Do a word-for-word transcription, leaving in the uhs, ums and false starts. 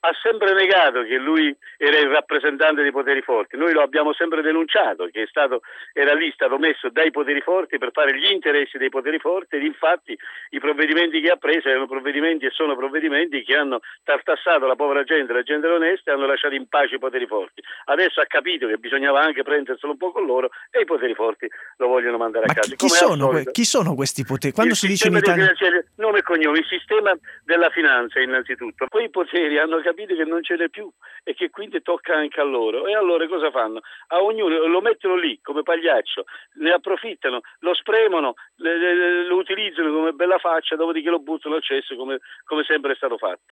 ha sempre negato che lui era il rappresentante dei poteri forti. Noi lo abbiamo sempre denunciato, che è stato, era lì stato messo dai poteri forti per fare gli interessi dei poteri forti, ed infatti i provvedimenti che ha preso erano provvedimenti e sono provvedimenti che hanno tartassato la povera gente, la gente onesta, e hanno lasciato in pace i poteri forti. Adesso ha capito che bisognava anche prenderselo un po' con loro e i poteri forti lo vogliono mandare a Ma casa. chi, chi Come al sono, que- solito, chi sono questi poteri? Quando il si dice in sistema dei Italia... finanziari, nome e cognome, il sistema della finanza innanzitutto. Quei poteri hanno capito che non ce n'è più e che quindi tocca anche a loro. E allora cosa fanno? A ognuno lo mettono lì come pagliaccio, ne approfittano, lo spremono, le, le, lo utilizzano come bella faccia, dopodiché lo buttano al cesso come, come sempre è stato fatto.